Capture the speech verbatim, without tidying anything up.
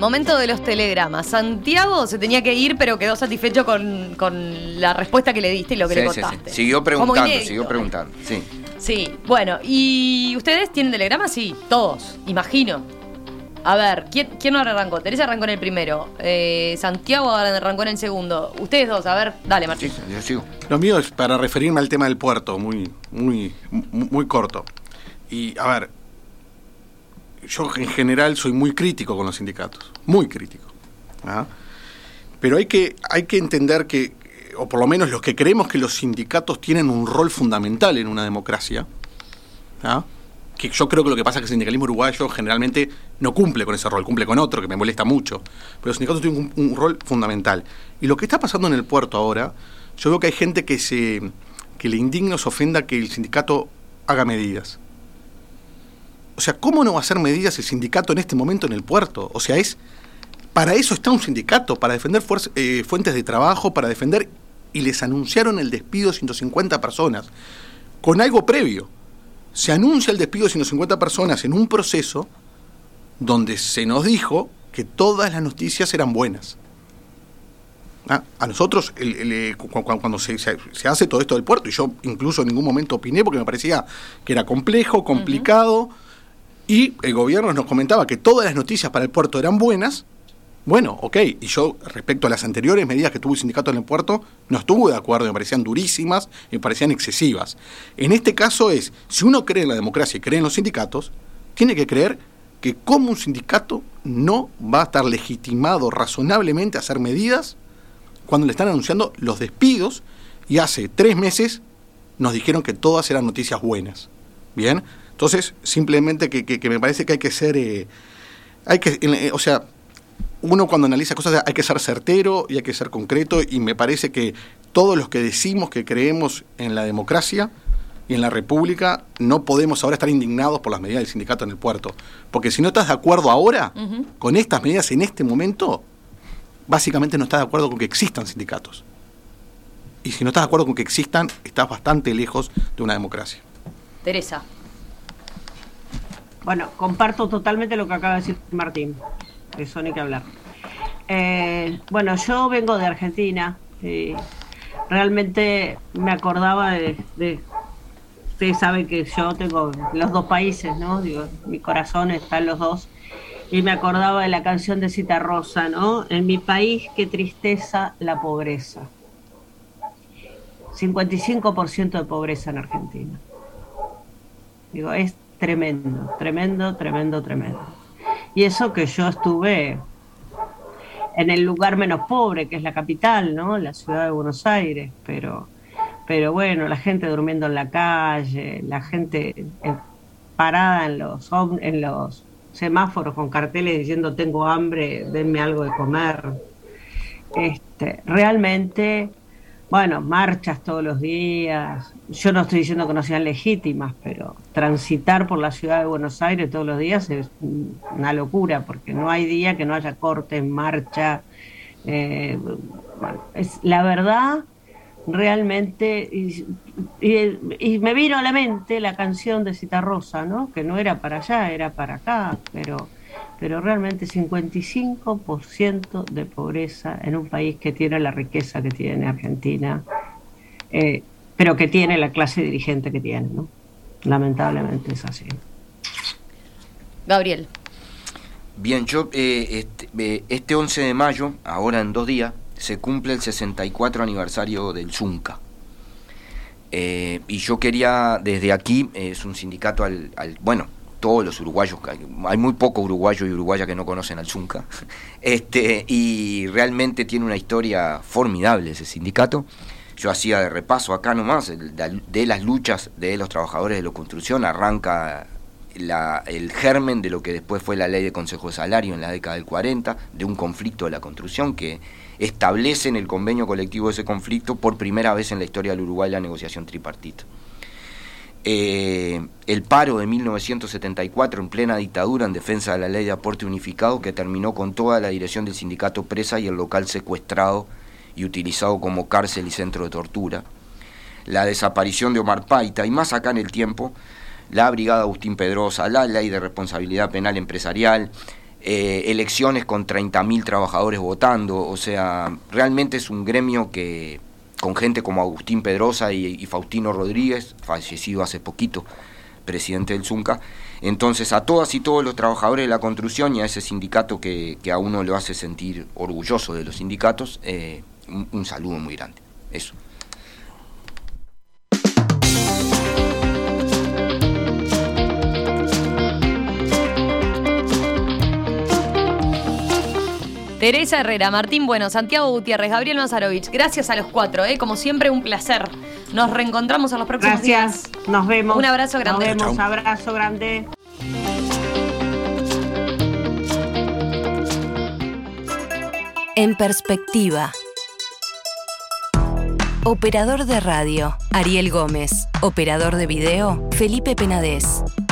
momento de los telegramas. Santiago se tenía que ir, pero quedó satisfecho con, con la respuesta que le diste y lo que sí, le sí, contaste. sí. Siguió preguntando, siguió preguntando, sí. Sí, bueno, ¿y ustedes tienen telegramas? Sí, todos, imagino. A ver, ¿quién, quién arrancó? Teresa arrancó en el primero, eh, Santiago arrancó en el segundo. Ustedes dos, a ver, dale, Martín. Sí, yo sigo. Lo mío es para referirme al tema del puerto, muy, muy, muy, muy corto. Y, a ver, yo en general soy muy crítico con los sindicatos, muy crítico. ¿Ah? Pero hay que, hay que entender que, o por lo menos los que creemos que los sindicatos tienen un rol fundamental en una democracia, ¿ah? Que yo creo que lo que pasa es que el sindicalismo uruguayo generalmente no cumple con ese rol, cumple con otro, que me molesta mucho. Pero los sindicatos tienen un, un rol fundamental. Y lo que está pasando en el puerto ahora, yo veo que hay gente que se que le indigna o se ofenda que el sindicato haga medidas. O sea, ¿cómo no va a hacer medidas el sindicato en este momento en el puerto? O sea, es para eso está un sindicato, para defender fuerza, eh, fuentes de trabajo, para defender... Y les anunciaron el despido de ciento cincuenta personas, con algo previo. Se anuncia el despido de ciento cincuenta personas en un proceso donde se nos dijo que todas las noticias eran buenas. Ah, a nosotros, el, el, cuando se, se, se hace todo esto del puerto, y yo incluso en ningún momento opiné porque me parecía que era complejo, complicado, uh-huh. Y el gobierno nos comentaba que todas las noticias para el puerto eran buenas. Bueno, ok, y yo respecto a las anteriores medidas que tuvo el sindicato en el puerto, no estuve de acuerdo, me parecían durísimas, me parecían excesivas. En este caso es, si uno cree en la democracia y cree en los sindicatos, tiene que creer que como un sindicato no va a estar legitimado razonablemente a hacer medidas cuando le están anunciando los despidos, y hace tres meses nos dijeron que todas eran noticias buenas. Bien, entonces simplemente que, que, que me parece que hay que ser, eh, hay que, eh, o sea, uno cuando analiza cosas hay que ser certero y hay que ser concreto, y me parece que todos los que decimos que creemos en la democracia y en la república no podemos ahora estar indignados por las medidas del sindicato en el puerto, porque si no estás de acuerdo ahora uh-huh. con estas medidas en este momento, básicamente no estás de acuerdo con que existan sindicatos, y si no estás de acuerdo con que existan, estás bastante lejos de una democracia. Teresa. Bueno, comparto totalmente lo que acaba de decir Martín. Eso ni que hablar. Eh, bueno, yo vengo de Argentina. Eh, realmente me acordaba de, de... Ustedes saben que yo tengo los dos países, ¿no? Digo, mi corazón está en los dos. Y me acordaba de la canción de Citarrosa, ¿no? En mi país, qué tristeza la pobreza. cincuenta y cinco por ciento de pobreza en Argentina. Digo, es tremendo, tremendo, tremendo, tremendo. Y eso que yo estuve en el lugar menos pobre, que es la capital, ¿no? La ciudad de Buenos Aires, pero, pero bueno, la gente durmiendo en la calle, la gente parada en los, en los semáforos con carteles diciendo tengo hambre, denme algo de comer. Este, realmente, bueno, marchas todos los días. Yo no estoy diciendo que no sean legítimas, pero transitar por la ciudad de Buenos Aires todos los días es una locura, porque no hay día que no haya corte, marcha. Eh, bueno, es la verdad, realmente, y, y, y me vino a la mente la canción de Citarrosa, ¿no? Que no era para allá, era para acá, pero, pero realmente cincuenta y cinco por ciento de pobreza en un país que tiene la riqueza que tiene Argentina, eh, pero que tiene la clase dirigente que tiene, ¿no? Lamentablemente es así. Gabriel. Bien, yo eh, este, eh, este once de mayo, ahora en dos días, se cumple el sesenta y cuatro aniversario del Zunca. Eh, y yo quería, desde aquí, eh, es un sindicato al, al... Bueno, todos los uruguayos, hay muy pocos uruguayos y uruguayas que no conocen al Zunca. Este, y realmente tiene una historia formidable ese sindicato. Yo hacía de repaso acá nomás, de, de las luchas de los trabajadores de la construcción, arranca la, el germen de lo que después fue la ley de consejo de salario en la década del cuarenta, de un conflicto de la construcción que establece en el convenio colectivo de ese conflicto por primera vez en la historia del Uruguay la negociación tripartita. Eh, el paro de mil novecientos setenta y cuatro en plena dictadura en defensa de la ley de aporte unificado, que terminó con toda la dirección del sindicato presa y el local secuestrado y utilizado como cárcel y centro de tortura. La desaparición de Omar Paita, y más acá en el tiempo, la brigada Agustín Pedrosa, la ley de responsabilidad penal empresarial, eh, elecciones con treinta mil trabajadores votando, o sea, realmente es un gremio que, con gente como Agustín Pedrosa y, y Faustino Rodríguez, fallecido hace poquito, presidente del Zunca. Entonces, a todas y todos los trabajadores de la construcción y a ese sindicato que, que a uno lo hace sentir orgulloso de los sindicatos, eh, un, un saludo muy grande. Eso. Teresa Herrera, Martín Bueno, Santiago Gutiérrez, Gabriel Mazarovich, gracias a los cuatro, ¿eh? Como siempre, un placer. Nos reencontramos en los próximos Gracias. días. Nos vemos. Un abrazo grande. Nos vemos, Chau. abrazo grande. En perspectiva. Operador de radio, Ariel Gómez. Operador de video, Felipe Penades.